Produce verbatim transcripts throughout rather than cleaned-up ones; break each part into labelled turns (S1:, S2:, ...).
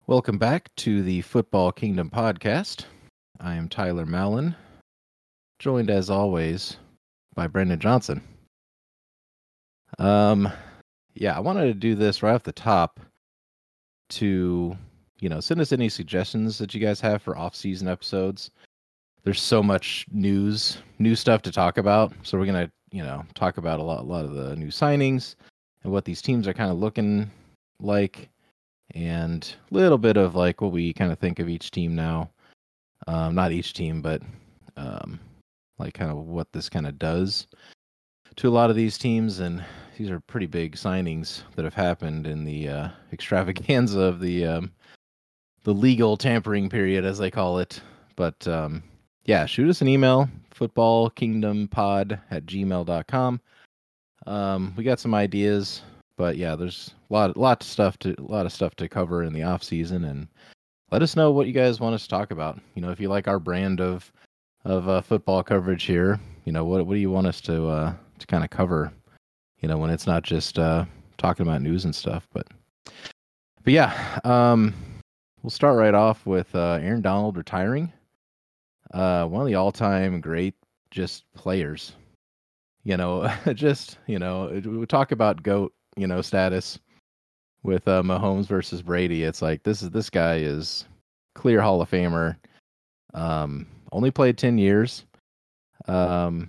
S1: Welcome back to the Football Kingdom podcast. I am Tyler Mallon, joined as always by Brendan Johnson. Um, yeah, I wanted to do this right off the top to, you know, send us any suggestions that you guys have for off-season episodes. There's so much news, new stuff to talk about, so we're gonna, you know, talk about a lot, a lot of the new signings and what these teams are kind of looking like. And a little bit of like what we kind of think of each team now. Um, not each team, but um, like kind of what this kind of does to a lot of these teams. And these are pretty big signings that have happened in the uh, extravaganza of the um, the legal tampering period, as they call it. But um, yeah, shoot us an email, footballkingdompod at gmail dot com. Um, we got some ideas. But yeah, there's a lot, lot of stuff to, a lot of stuff to cover in the off season, and let us know what you guys want us to talk about. You know, if you like our brand of, of uh, football coverage here, you know, what, what do you want us to, uh, to kind of cover? You know, when it's not just uh, talking about news and stuff, but, but yeah, um, we'll start right off with uh, Aaron Donald retiring. Uh, one of the all-time great just players. You know, just you know, we talk about GOAT. You know, status with uh, Mahomes versus Brady. It's like this is this guy is clear Hall of Famer. Um, only played ten years, um,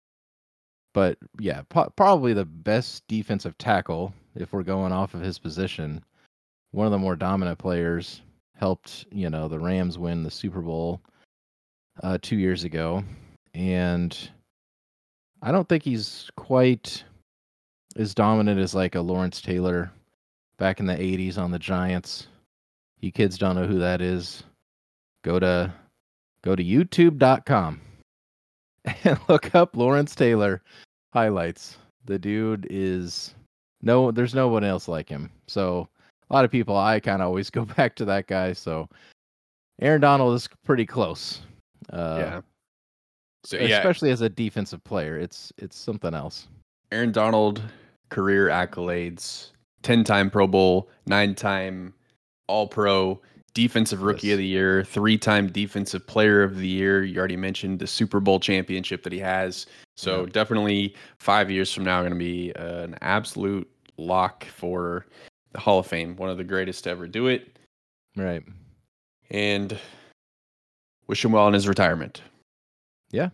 S1: but yeah, po- probably the best defensive tackle if we're going off of his position. One of the more dominant players. Helped you know the Rams win the Super Bowl uh, two years ago, and I don't think he's quite as dominant as like a Lawrence Taylor back in the eighties on the Giants. You kids don't know who that is. Go to go to youtube dot com and look up Lawrence Taylor highlights. The dude is no there's no one else like him. So a lot of people I kind of always go back to that guy. So Aaron Donald is pretty close. Uh,
S2: Yeah. So yeah,
S1: especially as a defensive player, it's it's something else.
S2: Aaron Donald, career accolades, ten-time Pro Bowl, nine-time All-Pro, Defensive Rookie
S1: Yes.
S2: of the Year, three-time Defensive Player of the Year. You already mentioned the Super Bowl championship that he has. So
S1: Yep.
S2: definitely five years from now, going to be uh, an absolute lock for the Hall of Fame. One of the greatest to ever do it.
S1: Right.
S2: And wish him well in his retirement.
S1: Yeah.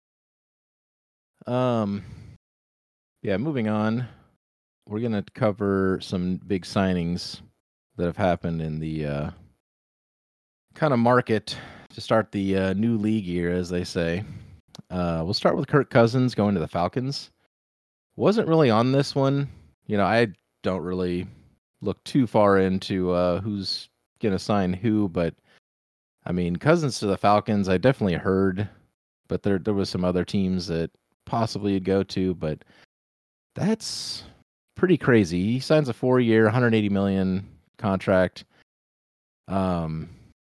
S1: Um. Yeah. Moving on, we're gonna cover some big signings that have happened in the uh, kind of market to start the uh, new league year, as they say. Uh, we'll start with Kirk Cousins going to the Falcons. Wasn't really on this one. You know, I don't really look too far into uh, who's gonna sign who, but I mean, Cousins to the Falcons, I definitely heard, but there there was some other teams that possibly he'd go to, but that's pretty crazy. He signs a four-year, one hundred eighty million dollars contract. Um,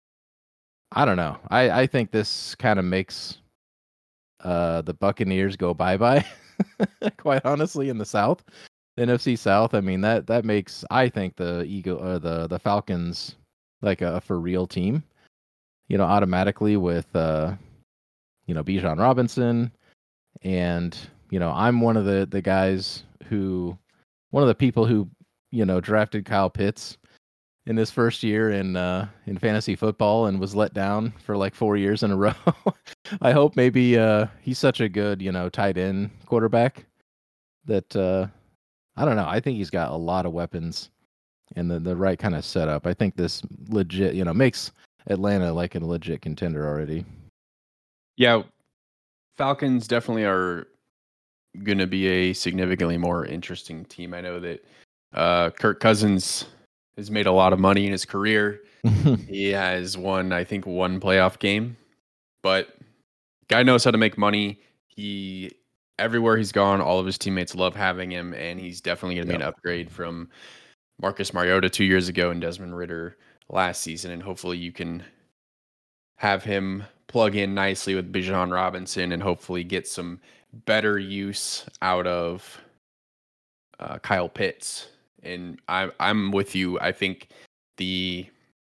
S1: I don't know. I, I think this kind of makes uh, the Buccaneers go bye-bye, quite honestly, in the South. The N F C South, I mean, that that makes, I think, the Eagle or the, the Falcons like a for real team, you know, automatically with, uh, you know, Bijan Robinson. And, you know, I'm one of the, the guys who, one of the people who, you know, drafted Kyle Pitts in his first year in uh, in fantasy football and was let down for like four years in a row. I hope maybe uh, he's such a good, you know, tight end quarterback that uh, I don't know. I think he's got a lot of weapons and the the right kind of setup. I think this legit, you know, makes Atlanta like a legit contender already.
S2: Yeah, Falcons definitely are going to be a significantly more interesting team. I know that uh, Kirk Cousins has made a lot of money in his career. He has won, I think, one playoff game, but guy knows how to make money. He everywhere he's gone, all of his teammates love having him, and he's definitely going to
S1: Yep.
S2: be an upgrade from Marcus Mariota two years ago and Desmond Ritter last season. And hopefully, you can have him plug in nicely with Bijan Robinson and hopefully get some better use out of uh, Kyle Pitts. And I, I'm with you. I think the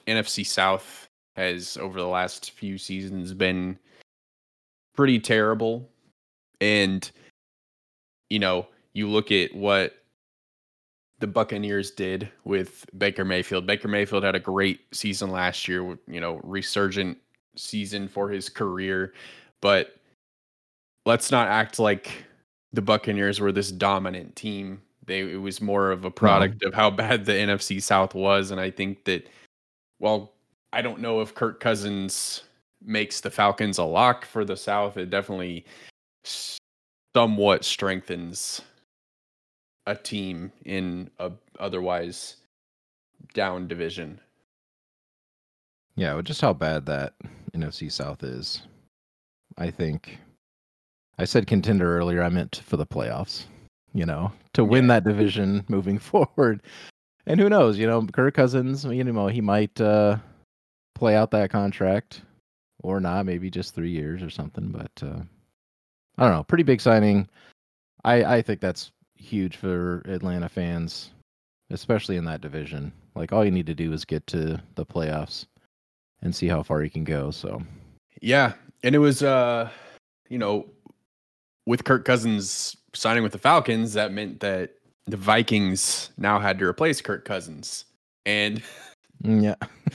S2: N F C South has over the last few seasons been pretty terrible. And, you know, you look at what the Buccaneers did with Baker Mayfield. Baker Mayfield had a great season last year, you know, resurgent season for his career. But let's not act like the Buccaneers were this dominant team. They it was more of a product no. of how bad the N F C South was. And I think that, well, I don't know if Kirk Cousins makes the Falcons a lock for the South. It definitely somewhat strengthens a team in a otherwise down division.
S1: Yeah, well, just how bad that N F C South is. I think I said contender earlier. I meant for the playoffs, you know, to win yeah. that division moving forward. And who knows, you know, Kirk Cousins, you know, he might uh, play out that contract or not, maybe just three years or something. But uh, I don't know, pretty big signing. I, I think that's huge for Atlanta fans, especially in that division. Like, all you need to do is get to the playoffs and see how far you can go. So,
S2: yeah. And it was, uh, you know, with Kirk Cousins signing with the Falcons, that meant that the Vikings now had to replace Kirk Cousins. And
S1: yeah.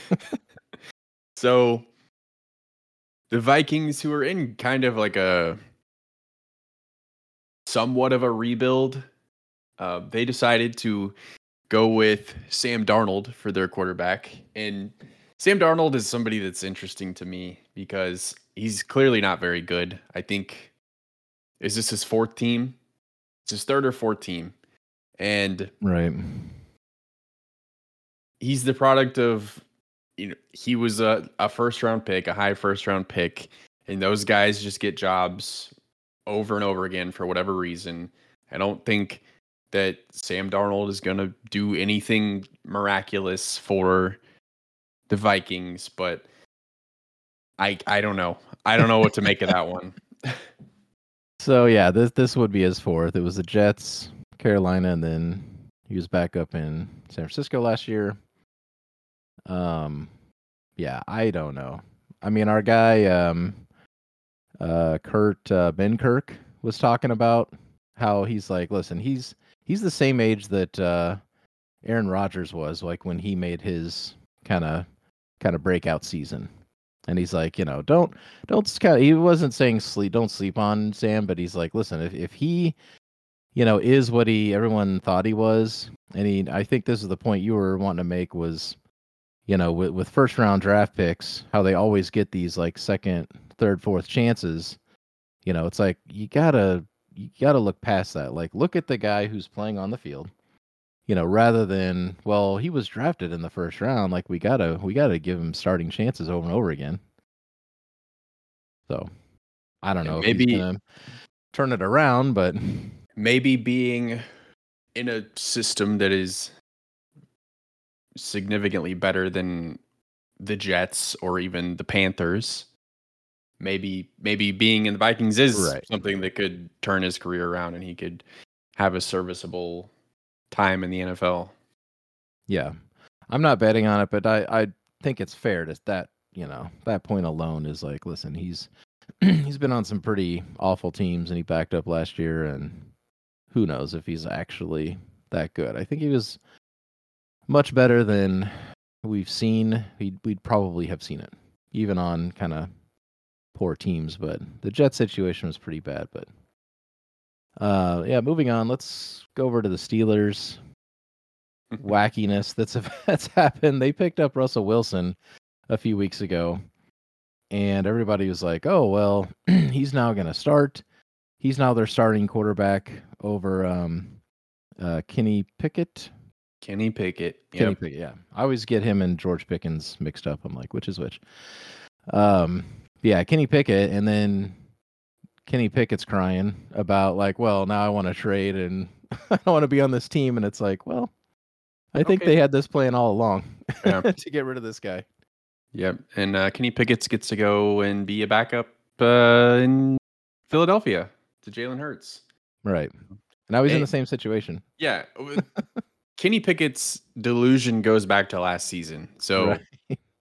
S2: So the Vikings, who are in kind of like a somewhat of a rebuild, uh, they decided to go with Sam Darnold for their quarterback. And Sam Darnold is somebody that's interesting to me because he's clearly not very good. I think, is this his fourth team? It's his third or fourth team. And
S1: right,
S2: he's the product of, you know, he was a, a first round pick, a high first round pick, and those guys just get jobs over and over again for whatever reason. I don't think that Sam Darnold is going to do anything miraculous for the Vikings, but I I don't know. I don't know what to make of that one.
S1: So yeah, this this would be his fourth. It was the Jets, Carolina, and then he was back up in San Francisco last year. Um, yeah, I don't know. I mean, our guy, um, uh, Kurt uh, Ben Kirk was talking about how he's like, listen, he's he's the same age that uh, Aaron Rodgers was, like when he made his kind of kind of breakout season. And he's like, you know, don't don't kind of, he wasn't saying sleep, don't sleep on Sam, but he's like, listen, if if he, you know, is what he everyone thought he was, and he, I think this is the point you were wanting to make was, you know, with, with first round draft picks, how they always get these like second, third, fourth chances. You know, it's like you gotta you gotta look past that. Like, look at the guy who's playing on the field. You know, rather than, well, he was drafted in the first round. Like, we gotta we gotta give him starting chances over and over again. So, I don't know
S2: maybe,
S1: if he's gonna turn it around, but
S2: maybe being in a system that is significantly better than the Jets or even the Panthers, maybe maybe being in the Vikings is
S1: right.
S2: something that could turn his career around and he could have a serviceable time in the N F L.
S1: Yeah. I'm not betting on it, but I, I think it's fair to that, you know, that point alone is like, listen, he's he's been on some pretty awful teams and he backed up last year, and who knows if he's actually that good. I think he was much better than we've seen. We'd, we'd probably have seen it, even on kind of poor teams, but the Jet situation was pretty bad. But uh, yeah, moving on, let's go over to the Steelers. Wackiness that's that's happened. They picked up Russell Wilson a few weeks ago, and everybody was like, "Oh well, he's now going to start. He's now their starting quarterback over um, uh, Kenny Pickett."
S2: Kenny Pickett.
S1: Kenny
S2: Yep.
S1: Pickett. Yeah, I always get him and George Pickens mixed up. I'm like, which is which? Um, yeah, Kenny Pickett, and then Kenny Pickett's crying about like, well, now I want to trade and I don't want to be on this team, and it's like, well, I think okay. they had this plan all along yeah. to get rid of this guy.
S2: Yep. And uh, Kenny Pickett gets to go and be a backup uh, in Philadelphia to Jalen Hurts.
S1: Right. Now he's and, in the same situation.
S2: Yeah. Kenny Pickett's delusion goes back to last season. So right.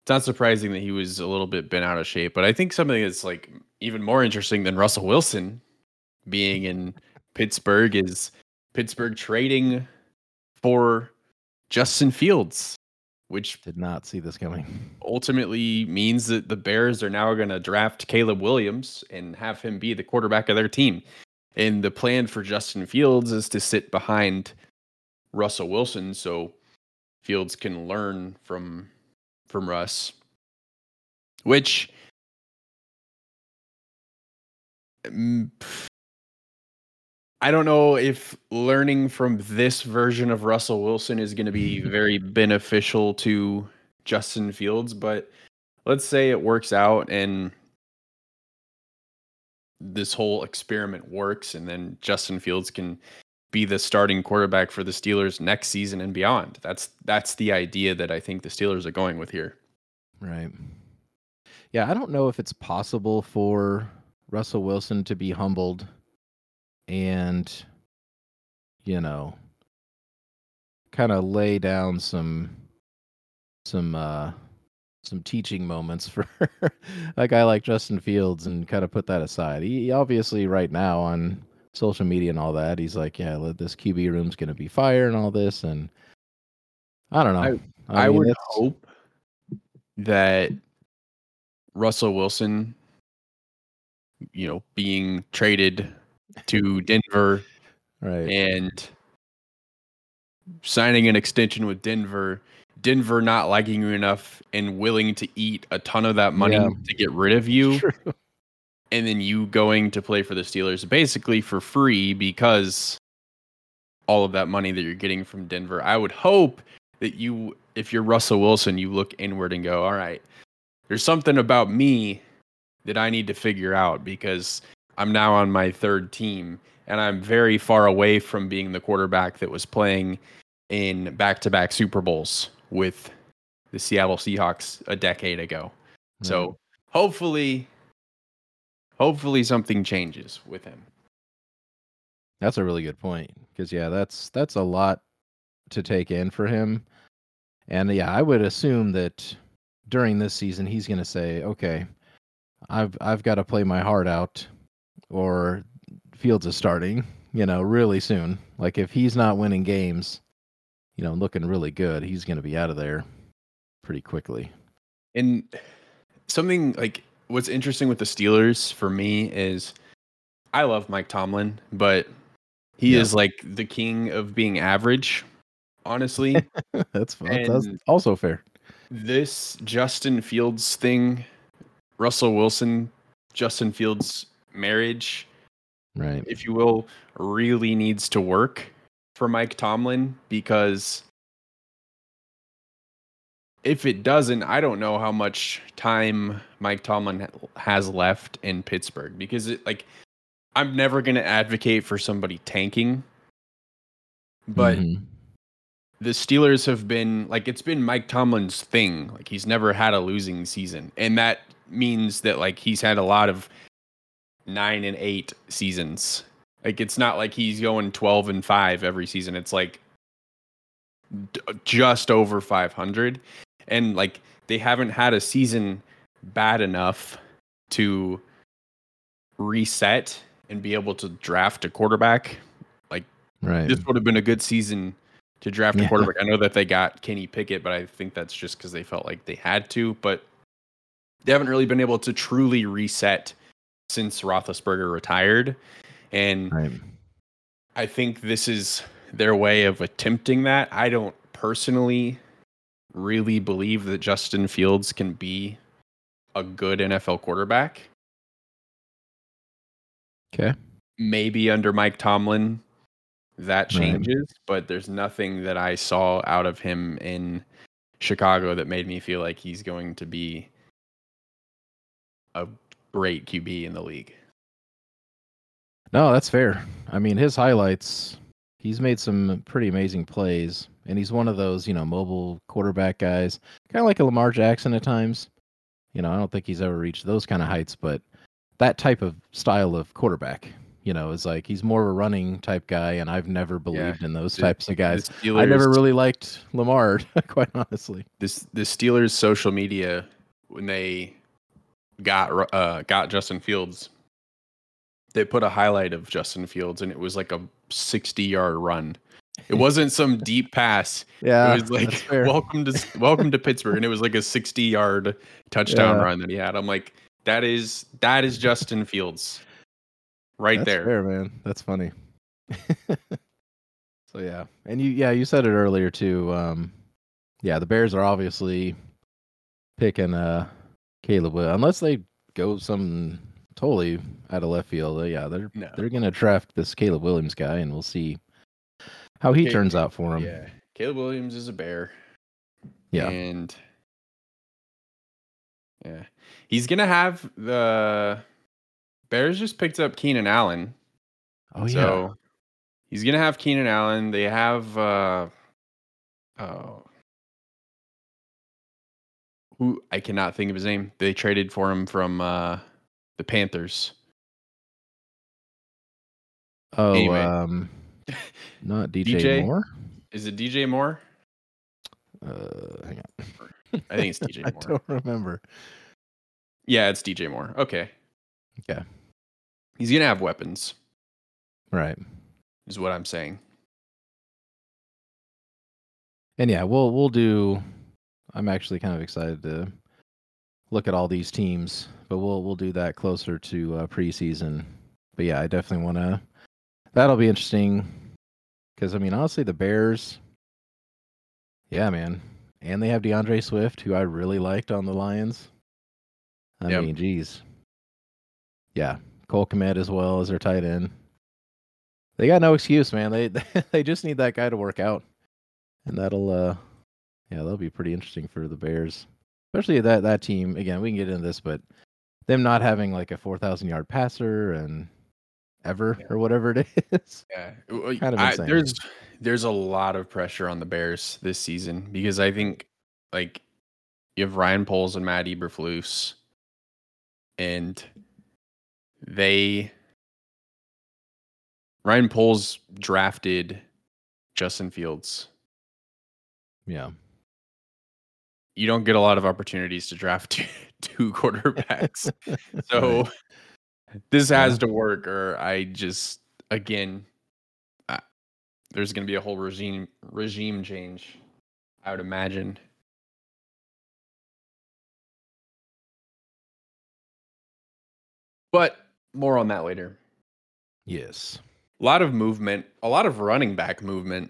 S2: it's not surprising that he was a little bit bent out of shape. But I think something that's like even more interesting than Russell Wilson being in Pittsburgh is Pittsburgh trading for Justin Fields, which
S1: Did not see this coming.
S2: ultimately means that the Bears are now going to draft Caleb Williams and have him be the quarterback of their team. And the plan for Justin Fields is to sit behind Russell Wilson so Fields can learn from from Russ, which mm, I don't know if learning from this version of Russell Wilson is going to be very beneficial to Justin Fields, but let's say it works out and this whole experiment works, and then Justin Fields can be the starting quarterback for the Steelers next season and beyond. That's that's the idea that I think the Steelers are going with here.
S1: Right. Yeah, I don't know if it's possible for Russell Wilson to be humbled and, you know, kind of lay down some some uh some teaching moments for a guy like Justin Fields and kind of put that aside. He obviously right now on social media and all that, he's like, yeah, this Q B room's going to be fire and all this. And I don't know.
S2: I,
S1: I,
S2: I
S1: mean,
S2: would
S1: it's,
S2: hope that Russell Wilson, you know, being traded to Denver
S1: right.
S2: and signing an extension with Denver, Denver not liking you enough and willing to eat a ton of that money
S1: Yeah.
S2: to get rid of you.
S1: True.
S2: And then you going to play for the Steelers basically for free because all of that money that you're getting from Denver. I would hope that you, if you're Russell Wilson, you look inward and go, all right, there's something about me that I need to figure out because I'm now on my third team and I'm very far away from being the quarterback that was playing in back-to-back Super Bowls with the Seattle Seahawks a decade ago.
S1: Right.
S2: So hopefully, hopefully something changes with him.
S1: That's a really good point because yeah, that's that's a lot to take in for him. And yeah, I would assume that during this season he's going to say, "Okay, I've I've got to play my heart out or Fields is starting, you know, really soon. Like if he's not winning games, you know, looking really good, he's going to be out of there pretty quickly."
S2: And something like what's interesting with the Steelers for me is I love Mike Tomlin, but he
S1: Yeah.
S2: is like the king of being average, honestly.
S1: That's fun. That's
S2: And
S1: also fair.
S2: this Justin Fields thing, Russell Wilson, Justin Fields marriage,
S1: Right.
S2: if you will, really needs to work for Mike Tomlin because if it doesn't, I don't know how much time Mike Tomlin has left in Pittsburgh because it like I'm never going to advocate for somebody tanking, but
S1: Mhm.
S2: the Steelers have been like it's been Mike Tomlin's thing. Like he's never had a losing season, and that means that like he's had a lot of nine and eight seasons. Like it's not like he's going twelve and five every season. It's like d- just over five hundred, and like they haven't had a season bad enough to reset and be able to draft a quarterback. Like
S1: Right.
S2: this would have been a good season to draft a
S1: Yeah.
S2: quarterback. I know that they got Kenny Pickett, but I think that's just because they felt like they had to. But they haven't really been able to truly reset since Roethlisberger retired. And
S1: Right.
S2: I think this is their way of attempting that. I don't personally really believe that Justin Fields can be a good N F L quarterback.
S1: Okay.
S2: Maybe under Mike Tomlin that
S1: Right.
S2: changes, but there's nothing that I saw out of him in Chicago that made me feel like he's going to be a great Q B in the league.
S1: No, that's fair. I mean, his highlights, he's made some pretty amazing plays, and he's one of those, you know, mobile quarterback guys, kind of like a Lamar Jackson at times. You know, I don't think he's ever reached those kind of heights, but that type of style of quarterback, you know, is like he's more of a running type guy, and I've never
S2: Yeah.
S1: believed in those
S2: The,
S1: types of
S2: the
S1: guys.
S2: Steelers,
S1: I never really liked Lamar, quite honestly.
S2: this the Steelers social media when they got uh got Justin Fields, they put a highlight of Justin Fields and it was like a sixty yard run. It wasn't some deep pass.
S1: Yeah,
S2: it was like
S1: that's fair.
S2: welcome to welcome to Pittsburgh, and it was like a sixty yard touchdown
S1: Yeah.
S2: run that he had. I'm like, that is that is Justin Fields, right
S1: That's
S2: there.
S1: fair, man. That's funny. So yeah, and you yeah you said it earlier too. Um, yeah, the Bears are obviously picking uh Caleb Will unless they go some totally out of left field. Uh, yeah, they're
S2: No.
S1: they're gonna draft this Caleb Williams guy, and we'll see how he
S2: Ca-
S1: turns out for him.
S2: Yeah, Caleb Williams is a Bear.
S1: Yeah.
S2: And yeah, he's gonna have the Bears just picked up Keenan Allen.
S1: Oh yeah.
S2: So he's gonna have Keenan Allen. They have uh oh who I cannot think of his name. They traded for him from uh the Panthers.
S1: Oh,
S2: Anyway.
S1: um, not D J,
S2: D J?
S1: Moore.
S2: Is it D J Moore?
S1: Uh, hang on.
S2: I think it's D J
S1: I
S2: Moore.
S1: don't remember.
S2: Yeah, it's D J Moore. Okay.
S1: Okay.
S2: He's gonna have weapons,
S1: Right.
S2: is what I'm saying.
S1: And yeah, we'll we'll do. I'm actually kind of excited to look at all these teams, but we'll we'll do that closer to uh, preseason. But yeah, I definitely want to. That'll be interesting because I mean, honestly, the Bears. Yeah, man, and they have DeAndre Swift, who I really liked on the Lions. I
S2: Yep.
S1: mean, geez. Yeah, Cole Kmet as well as their tight end. They got no excuse, man. They they just need that guy to work out, and that'll uh, yeah, that'll be pretty interesting for the Bears, especially that that team. Again, we can get into this, but them not having like a four thousand yard passer and ever
S2: Yeah.
S1: or whatever it is.
S2: Yeah,
S1: Kind of
S2: I,
S1: insane.
S2: there's there's a lot of pressure on the Bears this season because I think like you have Ryan Poles and Matt Eberflus, and they Ryan Poles drafted Justin Fields.
S1: Yeah,
S2: You don't get a lot of opportunities to draft two, two quarterbacks, so
S1: Right.
S2: this
S1: Yeah.
S2: has to work, or I just again, uh, there's going to be a whole regime regime change, I would imagine. But more on that later.
S1: Yes.
S2: A lot of movement, a lot of running back movement.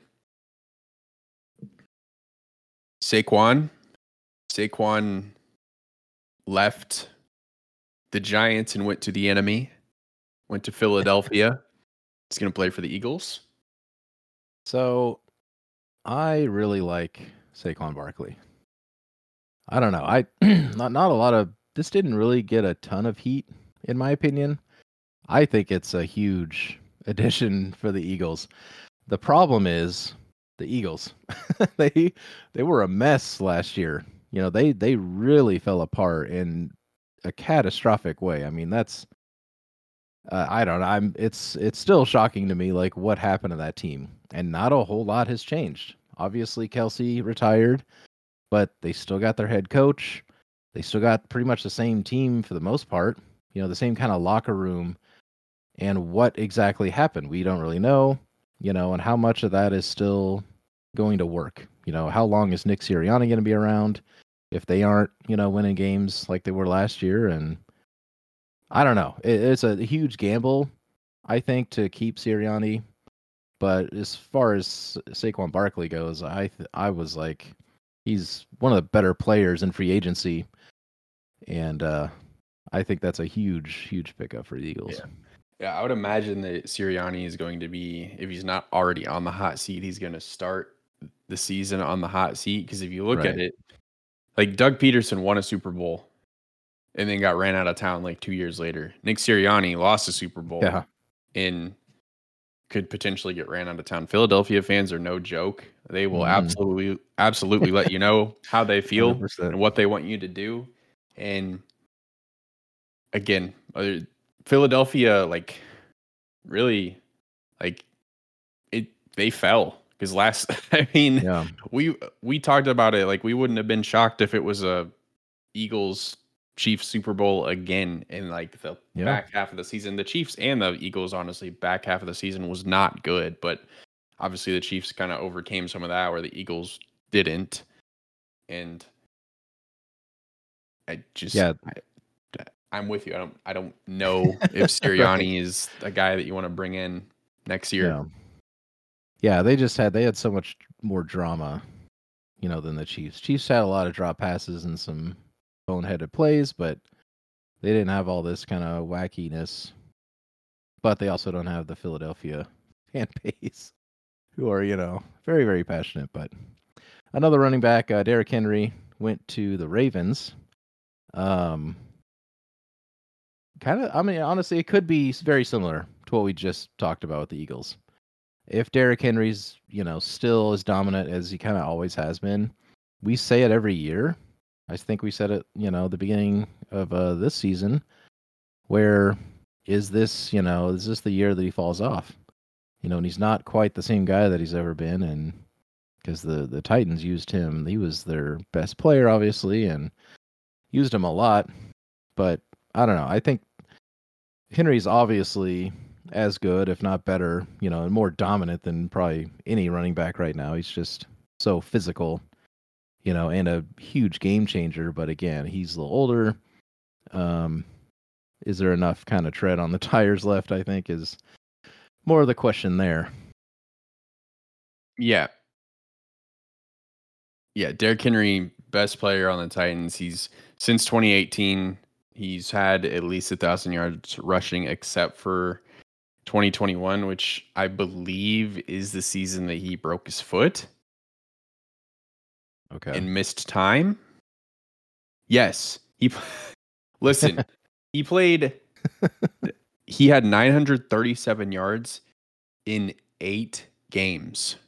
S2: Saquon, Saquon left the Giants and went to the enemy. Went to Philadelphia. He's going to play for the Eagles.
S1: So, I really like Saquon Barkley. I don't know. I not not a lot of this didn't really get a ton of heat in my opinion. I think it's a huge addition for the Eagles. The problem is the Eagles. they they were a mess last year. You know, they they really fell apart in a catastrophic way. I mean, that's uh, I don't know. I'm it's it's still shocking to me like what happened to that team. And not a whole lot has changed. Obviously Kelsey retired, but they still got their head coach. They still got pretty much the same team for the most part. You know, the same kind of locker room. And what exactly happened, we don't really know, you know, and how much of that is still going to work. You know, how long is Nick Sirianni going to be around if they aren't, you know, winning games like they were last year? And I don't know. It, it's a huge gamble, I think, to keep Sirianni. But as far as Saquon Barkley goes, I th- I was like, he's one of the better players in free agency, and uh, I think that's a huge, huge pickup for the Eagles.
S2: Yeah. Yeah, I would imagine that Sirianni is going to be, if he's not already on the hot seat, he's going to start the season on the hot seat. Because if you look
S1: Right.
S2: at it, like Doug Peterson won a Super Bowl and then got ran out of town like two years later. Nick Sirianni lost a Super Bowl
S1: Yeah.
S2: and could potentially get ran out of town. Philadelphia fans are no joke. They will
S1: Mhm.
S2: absolutely, absolutely let you know how they feel
S1: one hundred percent.
S2: and what they want you to do. And again, uh, Philadelphia, like really like it. They fell because last. I mean,
S1: Yeah.
S2: we we talked about it. Like we wouldn't have been shocked if it was a Eagles Chiefs Super Bowl again in like the
S1: Yeah.
S2: back half of the season. The Chiefs and the Eagles, honestly, back half of the season was not good, but obviously the Chiefs kind of overcame some of that where the Eagles didn't. And I just
S1: Yeah.
S2: I, I'm with you. I don't I don't know if
S1: Right.
S2: Sirianni is a guy that you want to bring in next year.
S1: Yeah. Yeah, they just had they had so much more drama, you know, than the Chiefs. Chiefs had a lot of drop passes and some boneheaded plays, but they didn't have all this kind of wackiness. But they also don't have the Philadelphia fan base, who are, you know, very, very passionate. But another running back, uh, Derrick Henry, went to the Ravens. Um, kind of, I mean, honestly, it could be very similar to what we just talked about with the Eagles. If Derrick Henry's, you know, still as dominant as he kind of always has been, we say it every year. I think we said it, you know, the beginning of uh, this season, where is this, you know, is this the year that he falls off? You know, and he's not quite the same guy that he's ever been, and because the the Titans used him, he was their best player, obviously, and used him a lot. But I don't know. I think Henry's obviously as good, if not better, you know, and more dominant than probably any running back right now. He's just so physical, you know, and a huge game changer. But again, he's a little older. Um, is there enough kind of tread on the tires left? I think is more of the question there.
S2: Yeah. Yeah, Derrick Henry, best player on the Titans. He's since twenty eighteen, he's had at least a thousand yards rushing, except for twenty twenty-one, which I believe is the season that he broke his foot.
S1: Okay.
S2: And missed time. Yes, he. Listen, he played. He had nine hundred thirty-seven yards in eight games.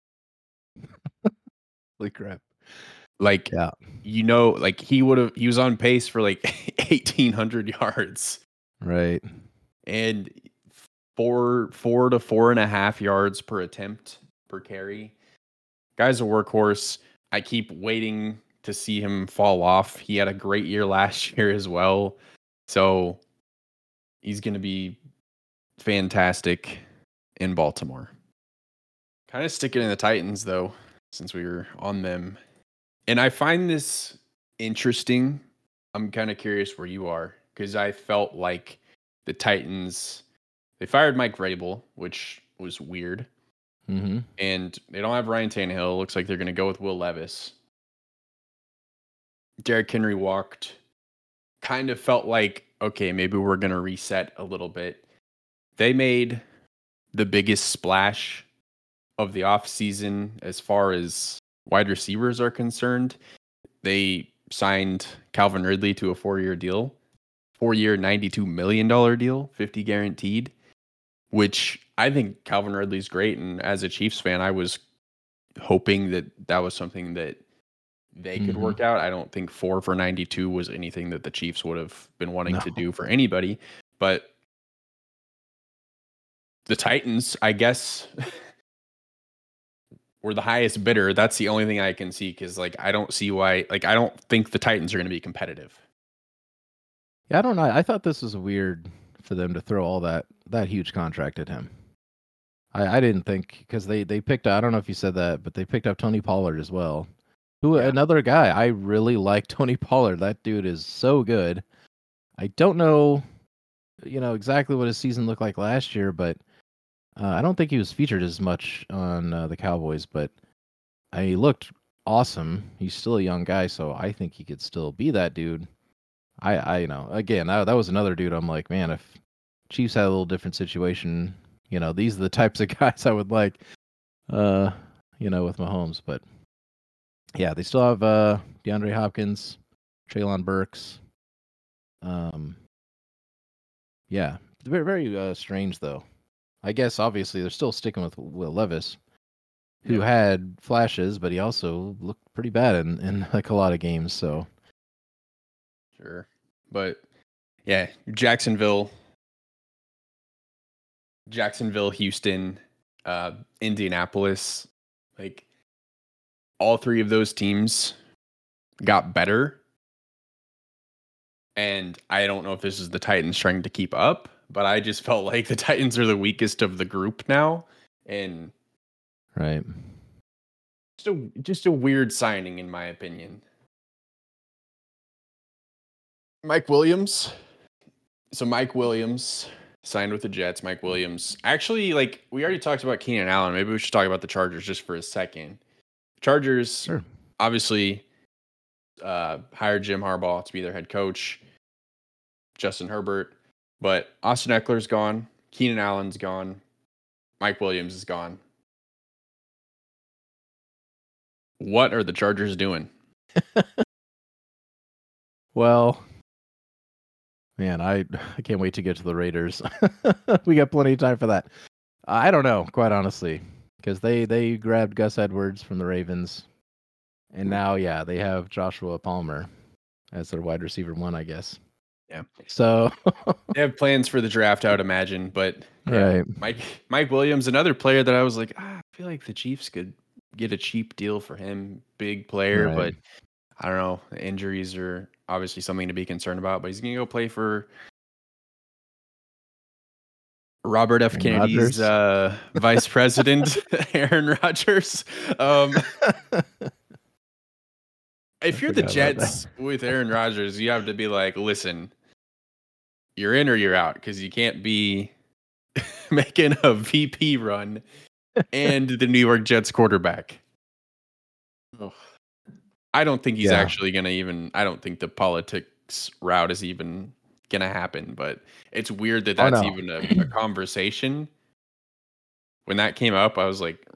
S1: Holy crap!
S2: Like,
S1: yeah,
S2: you know, like he would have. He was on pace for like eighteen hundred yards.
S1: Right.
S2: And four, four to four and a half yards per attempt per carry. Guy's a workhorse. I keep waiting to see him fall off. He had a great year last year as well. So he's going to be fantastic in Baltimore. Kind of sticking in the Titans, though, since we were on them. And I find this interesting. I'm kind of curious where you are, because I felt like the Titans, they fired Mike Vrabel, which was weird.
S1: Mm-hmm.
S2: And they don't have Ryan Tannehill. Looks like they're going to go with Will Levis. Derrick Henry walked. Kind of felt like, okay, maybe we're going to reset a little bit. They made the biggest splash of the offseason as far as wide receivers are concerned. They signed Calvin Ridley to a four-year deal. Four-year, ninety-two million dollars deal, fifty guaranteed, which I think Calvin Ridley's great. And as a Chiefs fan, I was hoping that that was something that they could
S1: mm-hmm.
S2: work out. I don't think four for ninety-two was anything that the Chiefs would have been wanting
S1: no.
S2: to do for anybody. But the Titans, I guess, were the highest bidder. That's the only thing I can see, because like I don't see why. Like I don't think the Titans are going to be competitive.
S1: Yeah, I don't know. I thought this was weird for them to throw all that that huge contract at him. I, I didn't think, because they they picked. I don't know if you said that, but they picked up Tony Pollard as well. Who
S2: Yeah.
S1: Another guy I really like, Tony Pollard. That dude is so good. I don't know, you know, exactly what his season looked like last year, but uh, I don't think he was featured as much on uh, the Cowboys. But I, he looked awesome. He's still a young guy, so I think he could still be that dude. I, I, you know, again, that, that was another dude. I'm like, man, if Chiefs had a little different situation, you know, these are the types of guys I would like, uh, you know, with Mahomes. But yeah, they still have uh, DeAndre Hopkins, Treylon Burks. Um, yeah, very, very uh, strange though. I guess obviously they're still sticking with Will Levis, who
S2: Yeah.
S1: had flashes, but he also looked pretty bad in, in like a lot of games. So.
S2: Sure. But yeah, Jacksonville, Jacksonville, Houston, uh, Indianapolis, like all three of those teams got better. And I don't know if this is the Titans trying to keep up, but I just felt like the Titans are the weakest of the group now. And
S1: right.
S2: Just a, just a weird signing, in my opinion. Mike Williams. So Mike Williams signed with the Jets. Mike Williams. Actually, like we already talked about Keenan Allen. Maybe we should talk about the Chargers just for a second. Chargers,
S1: Sure.
S2: obviously, uh, hired Jim Harbaugh to be their head coach. Justin Herbert. But Austin Eckler's gone. Keenan Allen's gone. Mike Williams is gone. What are the Chargers doing?
S1: Well, man, I I can't wait to get to the Raiders. We got plenty of time for that. I don't know, quite honestly, because they they grabbed Gus Edwards from the Ravens, and now yeah, they have Joshua Palmer as their wide receiver one, I guess.
S2: Yeah.
S1: So
S2: they have plans for the draft, I would imagine. But yeah,
S1: right.
S2: Mike Mike Williams, another player that I was like, ah, I feel like the Chiefs could get a cheap deal for him. Big player,
S1: Right.
S2: but I don't know. The injuries are obviously something to be concerned about. But he's gonna go play for Robert F.
S1: Aaron
S2: Kennedy's uh, vice president, Aaron Rodgers. Um, if you're the Jets with Aaron Rodgers, you have to be like, listen, you're in or you're out, because you can't be making a V P run and the New York Jets quarterback. Oh. I don't think he's yeah. actually going to even, I don't think the politics route is even going to happen, but it's weird that that's oh, no. even a, a conversation. When that came up, I was like,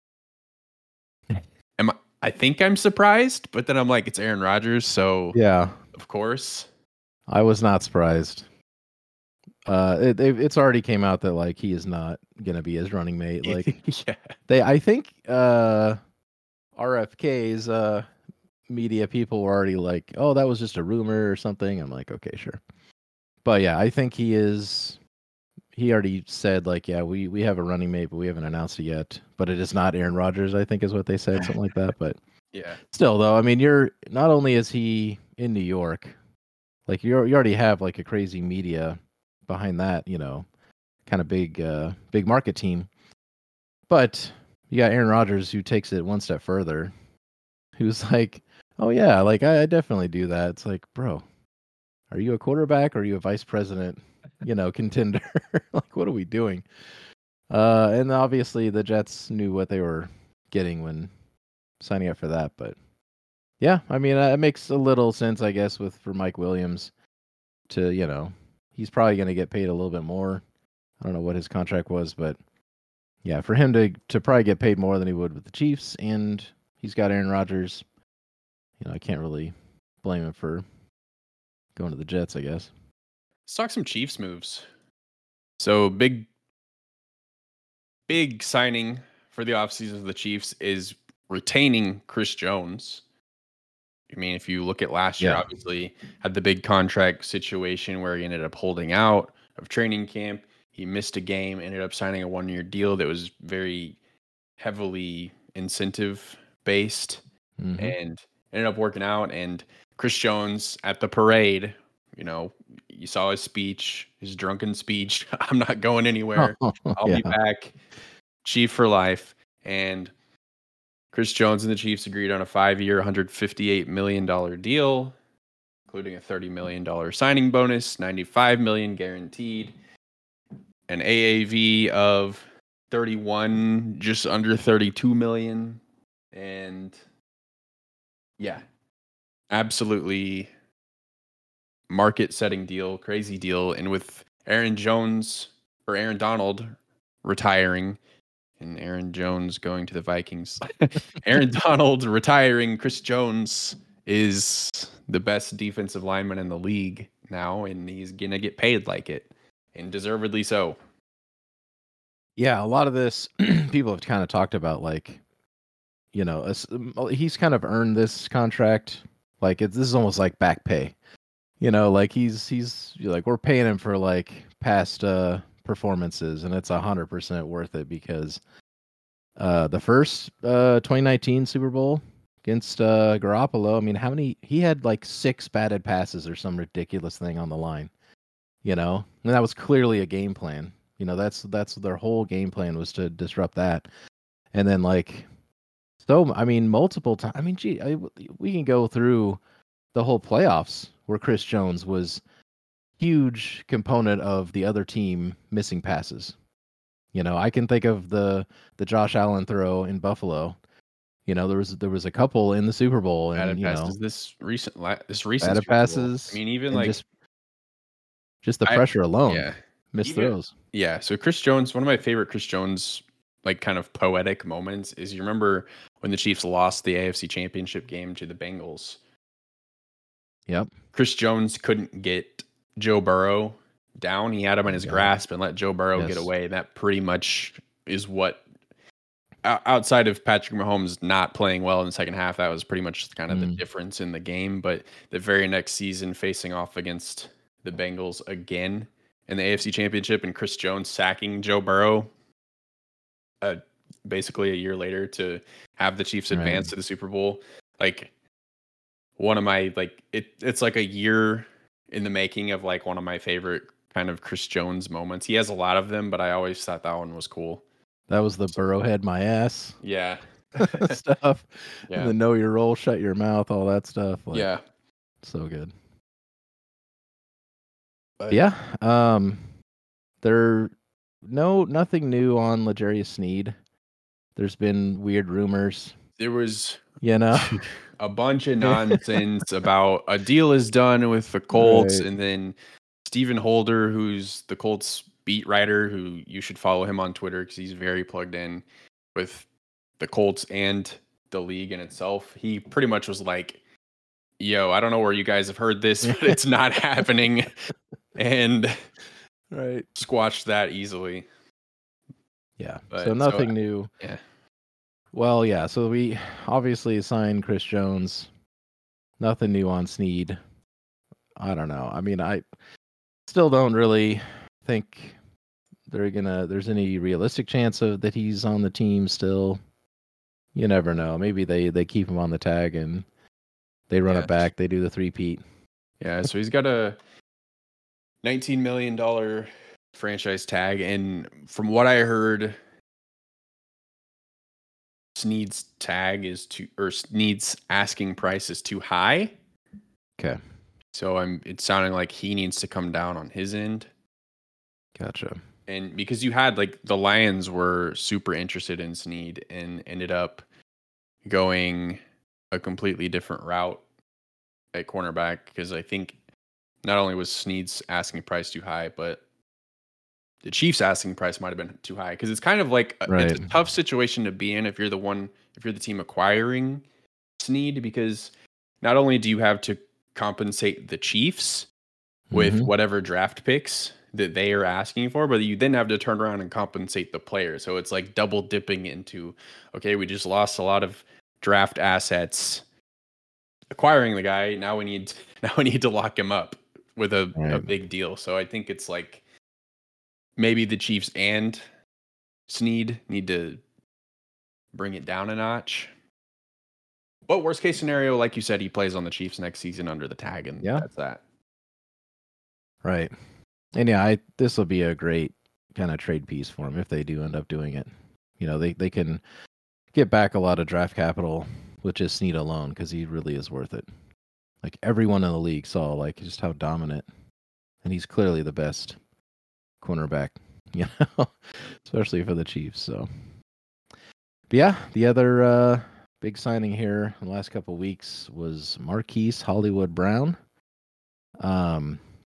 S2: am I, I think I'm surprised, but then I'm like, it's Aaron Rodgers, so
S1: yeah,
S2: of course.
S1: I was not surprised. Uh, it, it it's already came out that like he is not gonna be his running mate. Like,
S2: yeah,
S1: they I think uh, R F K's uh media people were already like, oh, that was just a rumor or something. I'm like, okay, sure, but yeah, I think he is. He already said like, yeah, we we have a running mate, but we haven't announced it yet. But it is not Aaron Rodgers, I think, is what they said, something like that. But
S2: yeah,
S1: still though, I mean, you're not only is he in New York, like you you already have like a crazy media behind that, you know, kind of big uh big market team, but you got Aaron Rodgers who takes it one step further, who's like, oh yeah, like I, I definitely do that. It's like, bro, are you a quarterback or are you a vice president, you know, contender? Like, what are we doing? Uh and obviously the Jets knew what they were getting when signing up for that, but yeah, I mean, uh, it makes a little sense, I guess, with for Mike Williams to, you know, he's probably going to get paid a little bit more. I don't know what his contract was, but yeah, for him to to probably get paid more than he would with the Chiefs, and he's got Aaron Rodgers, you know, I can't really blame him for going to the Jets, I guess.
S2: Let's talk some Chiefs moves. So big, big signing for the offseason of the Chiefs is retaining Chris Jones. I mean, if you look at last year,
S1: yeah.
S2: obviously had the big contract situation where he ended up holding out of training camp. He missed a game, ended up signing a one-year deal that was very heavily incentive-based, mm-hmm. and ended up working out. And Chris Jones at the parade, you know, you saw his speech, his drunken speech. I'm not going anywhere. I'll yeah. be back. Chief for life. And Chris Jones and the Chiefs agreed on a five-year, one hundred fifty-eight million dollars deal, including a thirty million dollars signing bonus, ninety-five million dollars guaranteed, an A A V of thirty-one, just under thirty-two million dollars, and yeah, absolutely market-setting deal, crazy deal. And with Aaron Jones or Aaron Donald retiring, and Aaron Jones going to the Vikings. Aaron Donald retiring. Chris Jones is the best defensive lineman in the league now, and he's going to get paid like it, and deservedly so.
S1: Yeah, a lot of this, people have kind of talked about, like, you know, he's kind of earned this contract. Like, it's, this is almost like back pay. You know, like, he's, he's like, we're paying him for, like, past, uh, performances, and it's a hundred percent worth it because uh, the first uh, twenty nineteen Super Bowl against uh, Garoppolo, I mean, how many? He had like six batted passes or some ridiculous thing on the line, you know, and that was clearly a game plan. You know, that's that's their whole game plan was to disrupt that, and then like, so I mean, multiple times. I mean, gee, I, we can go through the whole playoffs where Chris Jones was huge component of the other team missing passes. You know, I can think of the the Josh Allen throw in Buffalo. You know, there was there was a couple in the Super Bowl, and
S2: Batted
S1: you know,
S2: passes this recent la- this recent
S1: batted
S2: Super Bowl.
S1: passes.
S2: I mean, even
S1: and
S2: like
S1: just just the
S2: I
S1: pressure alone,
S2: yeah,
S1: missed
S2: even
S1: throws.
S2: yeah. So Chris Jones, one of my favorite Chris Jones like kind of poetic moments is you remember when the Chiefs lost the A F C Championship game to the Bengals.
S1: Yep.
S2: Chris Jones couldn't get Joe Burrow down. He had him
S1: Oh
S2: in
S1: my
S2: his
S1: God.
S2: grasp and let Joe Burrow get
S1: Yes.
S2: away. That pretty much is what, o- outside of Patrick Mahomes not playing well in the second half, that was pretty much kind of the
S1: Mm.
S2: difference in the game. But the very next season, facing off against the Bengals again in the A F C Championship, and Chris Jones sacking Joe Burrow, uh, basically a year later to have the Chiefs
S1: Right.
S2: advance to the Super Bowl, like one of my like it. It's like a year in the making of like one of my favorite kind of Chris Jones moments. He has a lot of them, but I always thought that one was cool.
S1: That was the Burrowhead my ass
S2: Yeah.
S1: stuff.
S2: Yeah.
S1: And the know your role, shut your mouth, all that stuff. Like,
S2: Yeah.
S1: so good.
S2: But
S1: Yeah. Um, there, no, nothing new on L'Jarius Sneed. There's been weird rumors,
S2: there was
S1: you know.
S2: a bunch of nonsense about a deal is done with the Colts,
S1: Right.
S2: and then Stephen Holder, who's the Colts beat writer, who you should follow him on Twitter because he's very plugged in with the Colts and the league in itself. He pretty much was like, yo, I don't know where you guys have heard this, but it's not happening. And
S1: Right.
S2: squashed that easily.
S1: Yeah.
S2: But,
S1: so
S2: so,
S1: nothing new.
S2: Yeah.
S1: Well, yeah. So we obviously signed Chris Jones. Nothing new on Sneed. I don't know. I mean, I still don't really think they're gonna. There's any realistic chance of that he's on the team still. You never know. Maybe they they keep him on the tag and they run
S2: Yeah.
S1: it back. They do the three-peat.
S2: Yeah, so he's got a nineteen million dollars franchise tag, and from what I heard, Sneed's tag is too, or Sneed's asking price is too high.
S1: Okay.
S2: So I'm it's sounding like he needs to come down on his end.
S1: Gotcha.
S2: And because you had like the Lions were super interested in Sneed and ended up going a completely different route at cornerback, because I think not only was Sneed's asking price too high, but the Chiefs asking price might have been too high, because it's kind of like a, it's a
S1: Right.
S2: tough situation to be in if you're the one if you're the team acquiring Sneed, because not only do you have to compensate the Chiefs with
S1: Mhm.
S2: whatever draft picks that they are asking for, but you then have to turn around and compensate the player. So it's like double dipping into, okay, we just lost a lot of draft assets acquiring the guy. Now we need now we need to lock him up with a, a
S1: Right.
S2: big deal. So I think it's like maybe the Chiefs and Sneed need to bring it down a notch. But worst case scenario, like you said, he plays on the Chiefs next season under the tag, and
S1: Yeah.
S2: that's that.
S1: Right. And yeah, I this will be a great kind of trade piece for them if they do end up doing it. You know, they they can get back a lot of draft capital with just Sneed alone because he really is worth it. Like everyone in the league saw like just how dominant, and he's clearly the best cornerback, you know, especially for the Chiefs. So, but yeah, the other uh, big signing here in the last couple of weeks was Marquise Hollywood Brown. Um,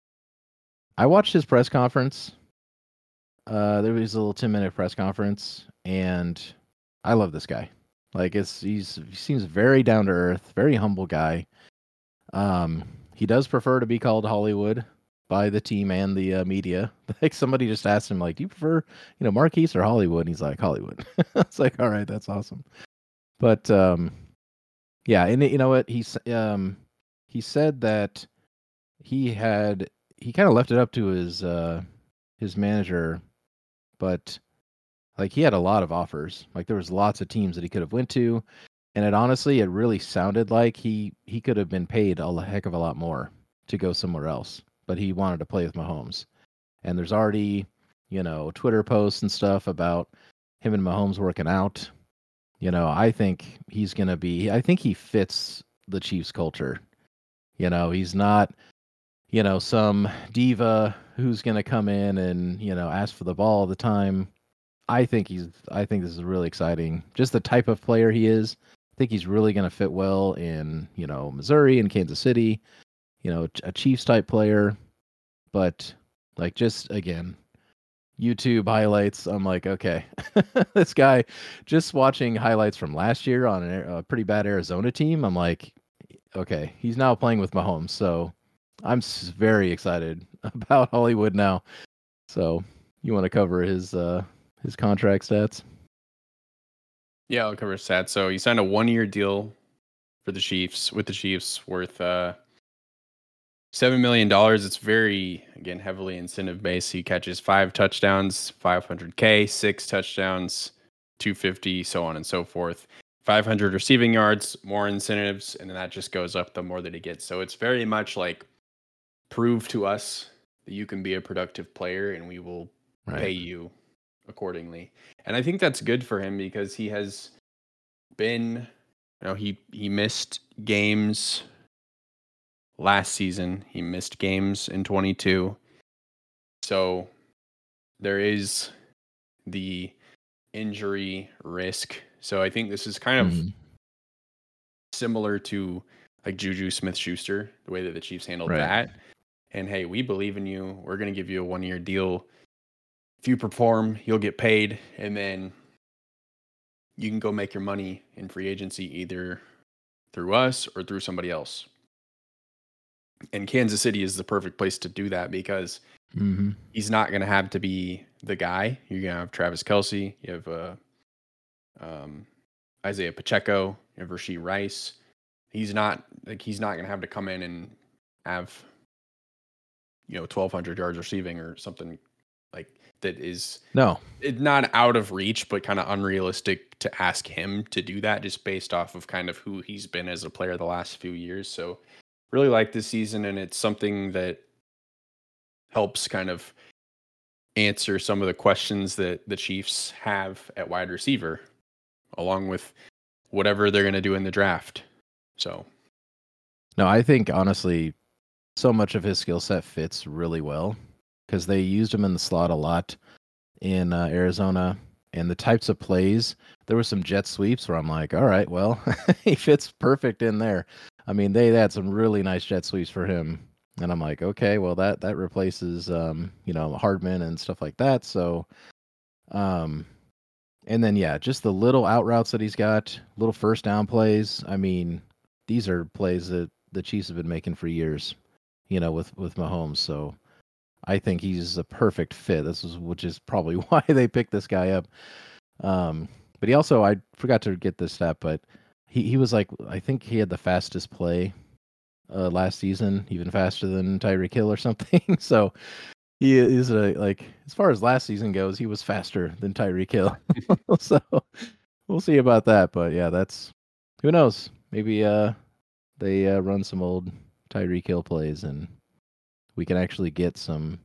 S1: I watched his press conference. Uh, there was a little ten minute press conference, and I love this guy. Like it's he's he seems very down to earth, very humble guy. Um, he does prefer to be called Hollywood by the team and the uh, media. Like somebody just asked him, like, "Do you prefer, you know, Marquise or Hollywood?" And he's like, "Hollywood." It's like, all right, that's awesome. But um, yeah, and you know what? He's um, he said that he had he kind of left it up to his uh his manager, but like he had a lot of offers. Like there was lots of teams that he could have went to, and it honestly it really sounded like he he could have been paid a heck of a lot more to go somewhere else, but he wanted to play with Mahomes. And there's already, you know, Twitter posts and stuff about him and Mahomes working out. You know, I think he's going to be I think he fits the Chiefs culture. You know, he's not, you know, some diva who's going to come in and, you know, ask for the ball all the time. I think he's I think this is really exciting. Just the type of player he is. I think he's really going to fit well in, you know, Missouri and Kansas City, you know, a Chiefs type player. But like just again, YouTube highlights, I'm like, okay, this guy, just watching highlights from last year on a pretty bad Arizona team, I'm like, okay, he's now playing with Mahomes. So I'm very excited about Hollywood now. So you want to cover his uh, his contract stats?
S2: Yeah, I'll cover stats. So he signed a one-year deal for the Chiefs with the Chiefs worth uh, seven million dollars. It's very, again, heavily incentive based. He catches five touchdowns, five hundred K, six touchdowns, two fifty, so on and so forth. five hundred receiving yards, more incentives, and then that just goes up the more that he gets. So it's very much like prove to us that you can be a productive player and we will
S1: Right.
S2: pay you accordingly. And I think that's good for him because he has been, you know, he he missed games last season. He missed games in twenty-two. So there is the injury risk. So I think this is kind of
S1: Mhm.
S2: similar to like Juju Smith-Schuster, the way that the Chiefs handled
S1: Right.
S2: that. And hey, we believe in you. We're going to give you a one-year deal. If you perform, you'll get paid, and then you can go make your money in free agency either through us or through somebody else. And Kansas City is the perfect place to do that because
S1: Mm-hmm.
S2: he's not going to have to be the guy. You're going to have Travis Kelce. You have uh, um, Isaiah Pacheco. You have Rashee Rice. He's not like he's not going to have to come in and have, you know, twelve hundred yards receiving or something like that is
S1: No.
S2: it's not out of reach, but kind of unrealistic to ask him to do that just based off of kind of who he's been as a player the last few years. So really like this season, and it's something that helps kind of answer some of the questions that the Chiefs have at wide receiver, along with whatever they're going to do in the draft. So,
S1: No, I think honestly, so much of his skill set fits really well because they used him in the slot a lot in uh, Arizona, and the types of plays. There were some jet sweeps where I'm like, all right, well, he fits perfect in there. I mean, they, they had some really nice jet sweeps for him, and I'm like, okay, well that that replaces um, you know, Hardman and stuff like that. So, um, and then yeah, just the little out routes that he's got, little first down plays. I mean, these are plays that the Chiefs have been making for years, you know, with with Mahomes. So I think he's a perfect fit. This is which is probably why they picked this guy up. Um, but he also, I forgot to get this stat, but he, he was like, I think he had the fastest play uh, last season, even faster than Tyreek Hill or something. So he is a, like, as far as last season goes, he was faster than Tyreek Hill. So we'll see about that. But yeah, that's, who knows? Maybe uh, they uh, run some old Tyreek Hill plays and we can actually get some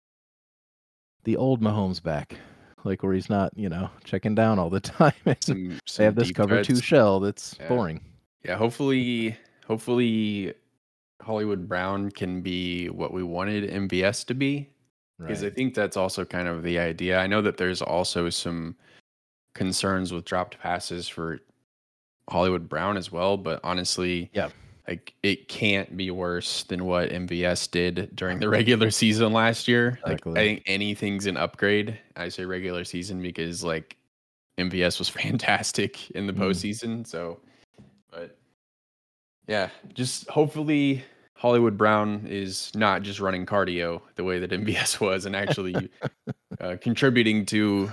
S1: the old Mahomes back, like where he's not, you know, checking down all the time.
S2: some,
S1: They
S2: some
S1: have this
S2: deep
S1: cover
S2: threats.
S1: two shell that's
S2: Yeah.
S1: boring.
S2: Yeah, hopefully, hopefully, Hollywood Brown can be what we wanted M V S to be, because
S1: Right.
S2: I think that's also kind of the idea. I know that there's also some concerns with dropped passes for Hollywood Brown as well, but honestly,
S1: Yeah.
S2: like it can't be worse than what M V S did during the regular season last year.
S1: Exactly.
S2: Like I think anything's an upgrade. I say regular season because like M V S was fantastic in the
S1: Mm.
S2: postseason. So, but yeah, just hopefully Hollywood Brown is not just running cardio the way that M V S was, and actually uh, contributing to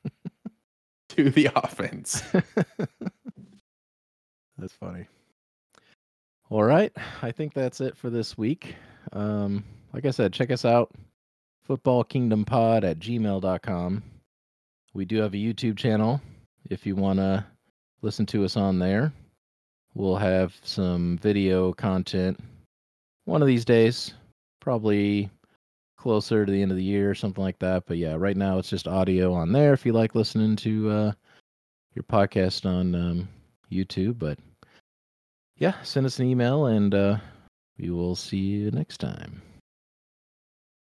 S2: to the offense.
S1: That's funny. All right. I think that's it for this week. Um, like I said, check us out. footballkingdompod at gmail dot com. We do have a YouTube channel if you want to listen to us on there. We'll have some video content one of these days, probably closer to the end of the year or something like that. But yeah, right now it's just audio on there if you like listening to uh, your podcast on um, YouTube. But yeah, send us an email and uh, we will see you next time.